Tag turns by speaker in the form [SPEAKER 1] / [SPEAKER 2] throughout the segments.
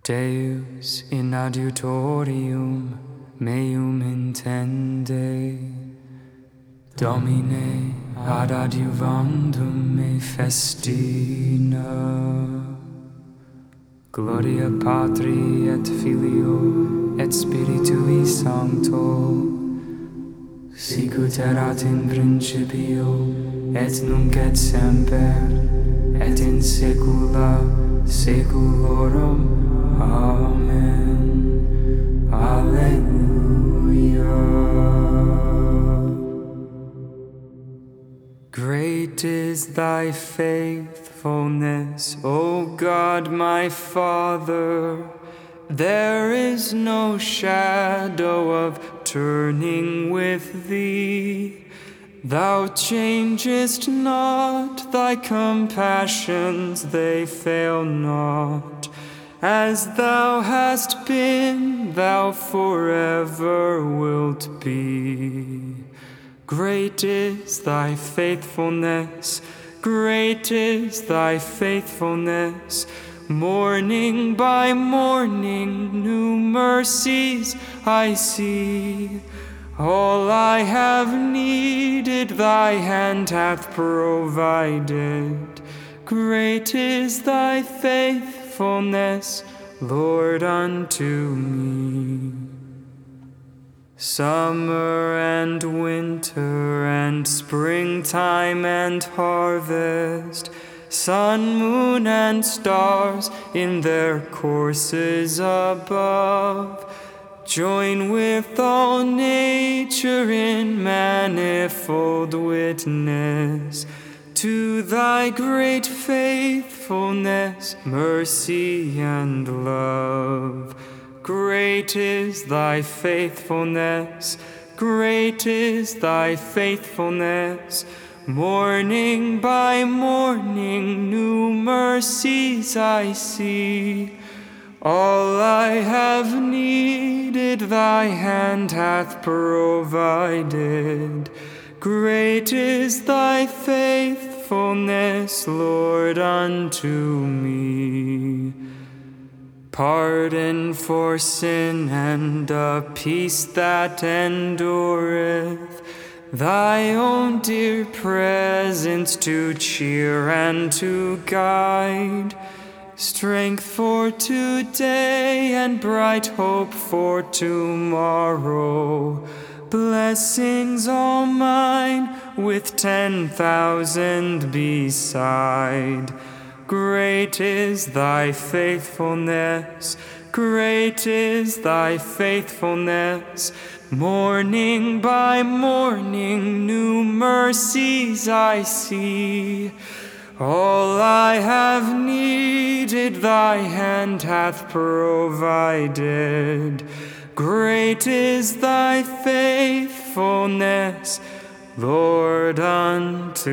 [SPEAKER 1] Deus in adiutorium meum intende, Domine ad adiuvandum me festina. Gloria Patri et Filio et Spiritui Sancto, sicut erat in principio et nunc et semper et in saecula saeculorum. Amen. Alleluia. Great is thy faithfulness, O God my Father. There is no shadow of turning with thee. Thou changest not, thy compassions, they fail not. As thou hast been, thou forever wilt be. Great is thy faithfulness, great is thy faithfulness. Morning by morning, new mercies I see. All I have needed, thy hand hath provided. Great is thy faithfulness, Lord, unto me. Summer and winter and springtime and harvest, sun, moon, and stars in their courses above, join with all nature in manifold witness to thy great faithfulness, mercy, and love. Great is thy faithfulness, great is thy faithfulness. Morning by morning, new mercies I see. All I have needed, thy hand hath provided. Great is thy faithfulness, Lord, unto me. Pardon for sin and a peace that endureth, thy own dear presence to cheer and to guide, strength for today and bright hope for tomorrow, blessings all mine with 10,000 beside. Great is thy faithfulness, great is thy faithfulness. Morning by morning, new mercies I see. All I have needed, thy hand hath provided. Great is thy faithfulness, Lord, unto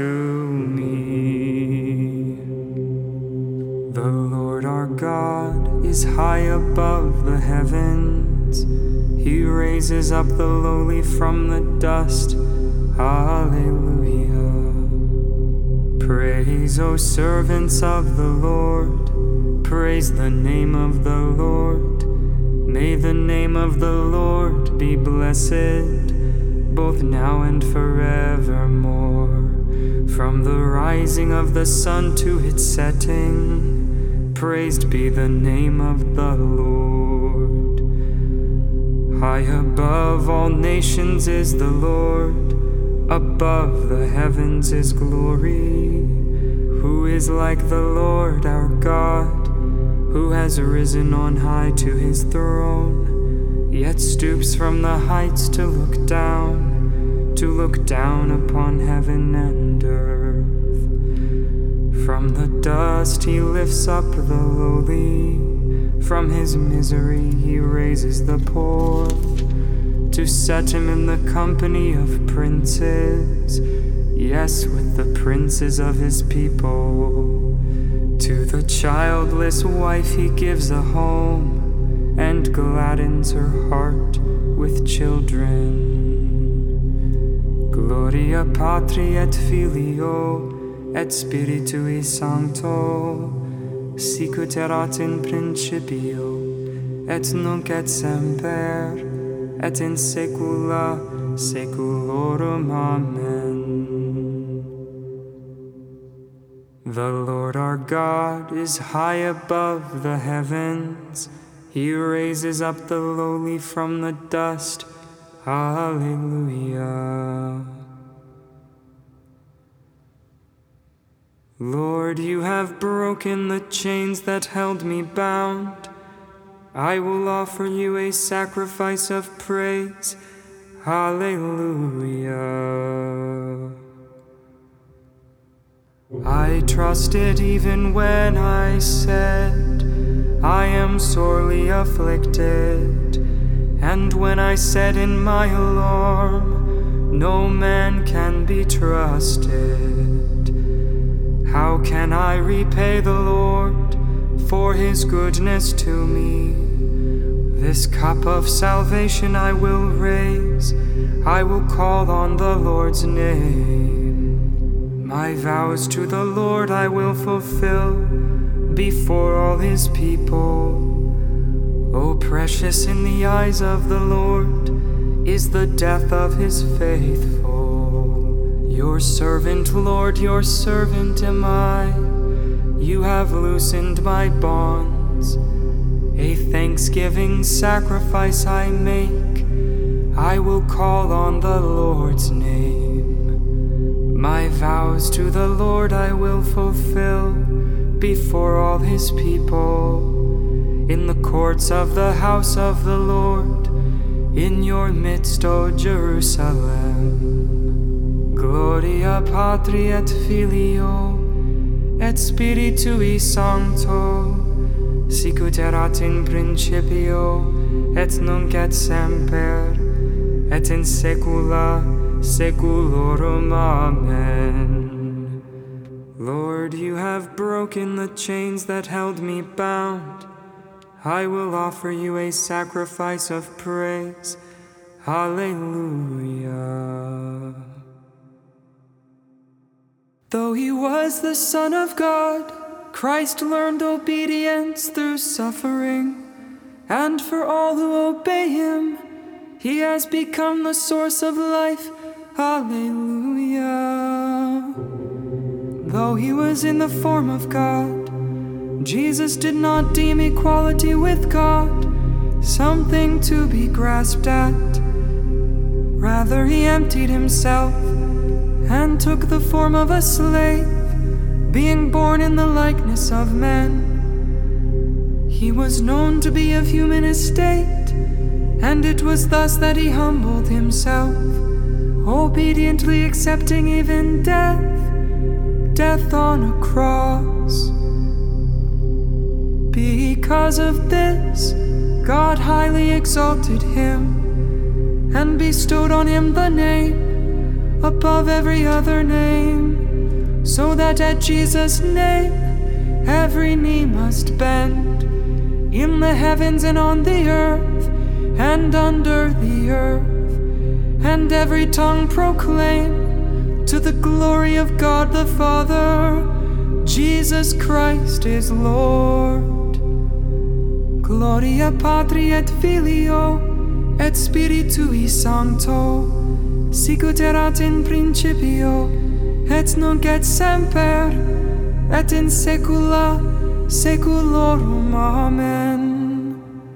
[SPEAKER 1] me. The Lord our God is high above the heavens. He raises up the lowly from the dust. Hallelujah. Praise, O servants of the Lord. Praise the name of the Lord. May the name of the Lord be blessed, both now and forevermore. From the rising of the sun to its setting, praised be the name of the Lord. High above all nations is the Lord, above the heavens is glory. Who is like the Lord our God, who has risen on high to his throne, yet stoops from the heights to look down upon heaven and earth. From the dust he lifts up the lowly, from his misery he raises the poor, to set him in the company of princes, yes, with the princes of his people. To the childless wife he gives a home, and gladdens her heart with children. Gloria Patri et Filio et Spiritui Sancto, sicut erat in principio, et nunc et semper, et in saecula saeculorum. Amen. The Lord our God is high above the heavens. He raises up the lowly from the dust. Alleluia. Lord, you have broken the chains that held me bound. I will offer you a sacrifice of praise. Alleluia. I trusted even when I said, I am sorely afflicted, and when I said in my alarm, no man can be trusted. How can I repay the Lord for his goodness to me? This cup of salvation I will raise, I will call on the Lord's name. My vows to the Lord I will fulfill before all his people. O precious in the eyes of the Lord is the death of his faithful. Your servant, Lord, your servant am I. You have loosened my bonds. A thanksgiving sacrifice I make. I will call on the Lord's name. My vows to the Lord I will fulfill before all his people. In the courts of the house of the Lord, in your midst, O Jerusalem. Gloria Patri et Filio, et Spiritui Sancto, sicut erat in principio, et nunc et semper, et in saecula saeculorum. Amen. Lord, you have broken the chains that held me bound. I will offer you a sacrifice of praise. Alleluia. Though he was the Son of God, Christ learned obedience through suffering, and for all who obey him, he has become the source of life. Alleluia. Though he was in the form of God, Jesus did not deem equality with God something to be grasped at. Rather, he emptied himself and took the form of a slave, being born in the likeness of men. He was known to be of human estate, and it was thus that he humbled himself, obediently accepting even death on a cross. Because of this, God highly exalted him and bestowed on him the name above every other name, so that at Jesus' name every knee must bend, in the heavens and on the earth and under the earth, and every tongue proclaim to the glory of God the Father, Jesus Christ is Lord. Gloria Patri et Filio et Spiritui Sancto, sicut erat in principio, et nunc et semper, et in saecula saeculorum. Amen.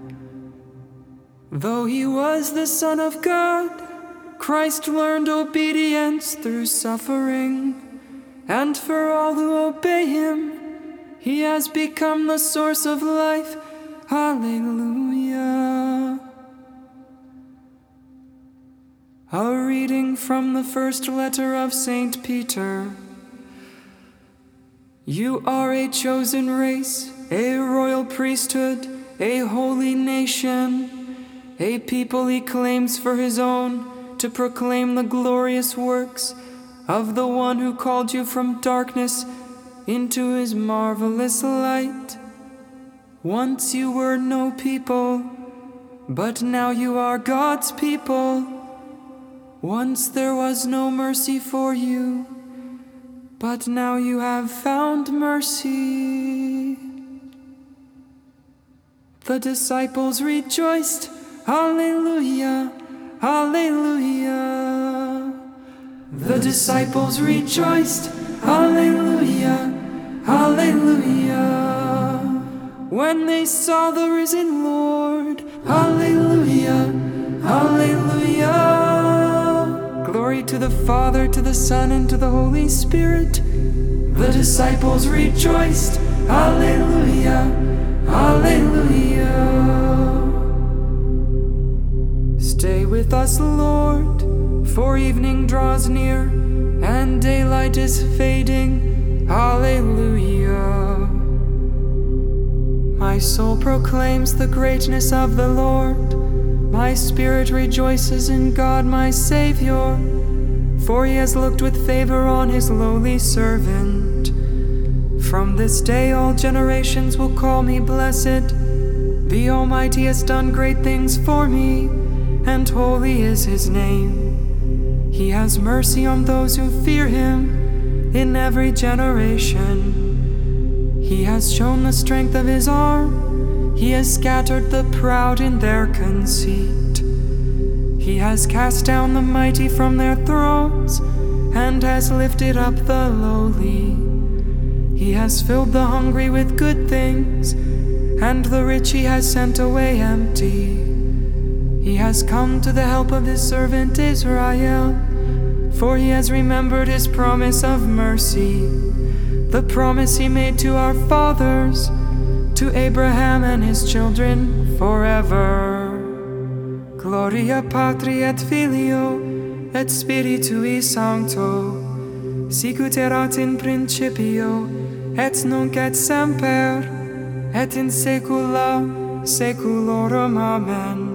[SPEAKER 1] Though he was the Son of God, Christ learned obedience through suffering, and for all who obey him, he has become the source of life. Alleluia. A reading from the first letter of Saint Peter. You are a chosen race, a royal priesthood, a holy nation, a people he claims for his own, to proclaim the glorious works of the one who called you from darkness into his marvelous light. Once you were no people, but now you are God's people. Once there was no mercy for you, but now you have found mercy. The disciples rejoiced, Alleluia, Alleluia. The disciples rejoiced, Alleluia, Alleluia. When they saw the risen Lord, Alleluia, Alleluia. Glory to the Father, to the Son, and to the Holy Spirit. The disciples rejoiced, Alleluia, Alleluia. Stay with us, Lord, for evening draws near, and daylight is fading, Alleluia. My soul proclaims the greatness of the Lord. My spirit rejoices in God my Savior, for he has looked with favor on his lowly servant. From this day all generations will call me blessed. The Almighty has done great things for me, and holy is his name. He has mercy on those who fear him in every generation. He has shown the strength of his arm. He has scattered the proud in their conceit. He has cast down the mighty from their thrones, and has lifted up the lowly. He has filled the hungry with good things, and the rich he has sent away empty. He has come to the help of his servant Israel, for he has remembered his promise of mercy, the promise he made to our fathers, to Abraham and his children forever. Gloria Patri et Filio et Spiritui Sancto, sicut erat in principio, et nunc et semper, et in saecula saeculorum. Amen.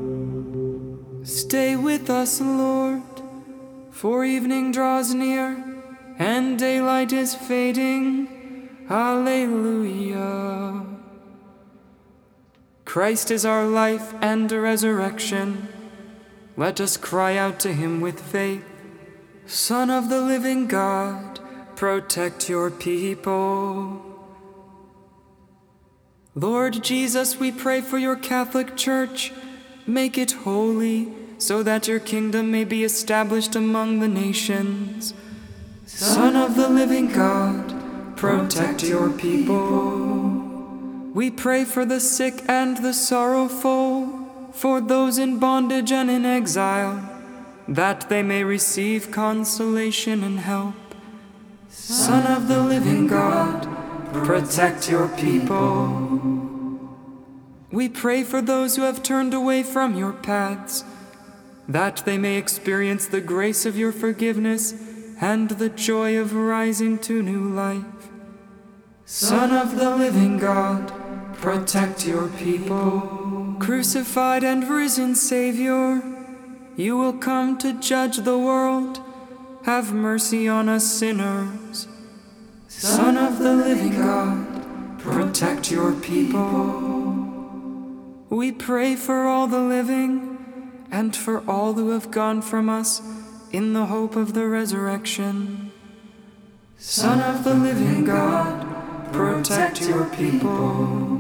[SPEAKER 1] Stay with us, Lord, for evening draws near, and daylight is fading. Alleluia. Christ is our life and resurrection. Let us cry out to him with faith. Son of the living God, protect your people. Lord Jesus, we pray for your Catholic Church. Make it holy, so that your kingdom may be established among the nations. Son of the living God, protect your people. We pray for the sick and the sorrowful, for those in bondage and in exile, that they may receive consolation and help. Son of the living God, protect your people. We pray for those who have turned away from your paths, that they may experience the grace of your forgiveness and the joy of rising to new life. Son of the living God, protect your people. Crucified and risen Savior, you will come to judge the world. Have mercy on us sinners. Son of the living God, protect your people. We pray for all the living, and for all who have gone from us in the hope of the resurrection. Son of the living God, protect your people.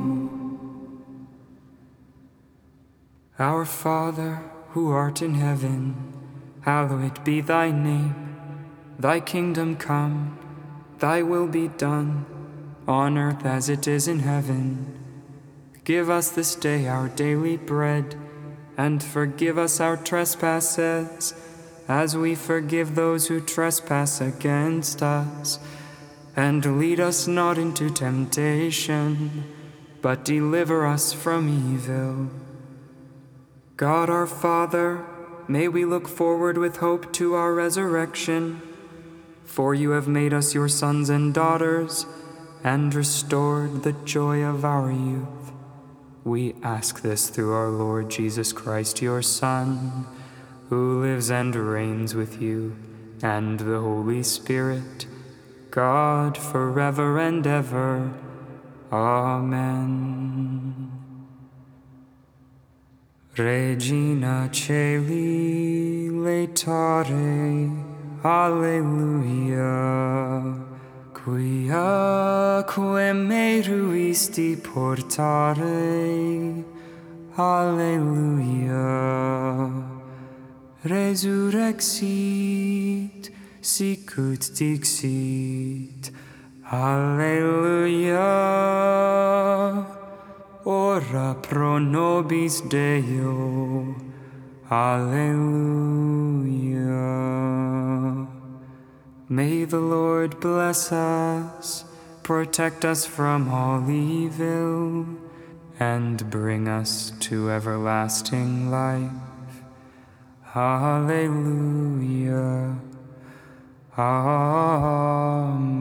[SPEAKER 1] Our Father, who art in heaven, hallowed be thy name. Thy kingdom come, thy will be done, on earth as it is in heaven. Give us this day our daily bread, and forgive us our trespasses, as we forgive those who trespass against us. And lead us not into temptation, but deliver us from evil. God our Father, may we look forward with hope to our resurrection, for you have made us your sons and daughters, and restored the joy of our youth. We ask this through our Lord Jesus Christ, your Son, who lives and reigns with you and the Holy Spirit, God forever and ever. Amen. Regina Caeli laetare, Alleluia. Quiaque me ruisti portare, Alleluia. Resurrexit, sicut dixit, Alleluia. Ora pro nobis Deo, Alleluia. May the Lord bless us, protect us from all evil, and bring us to everlasting life. Alleluia. Amen.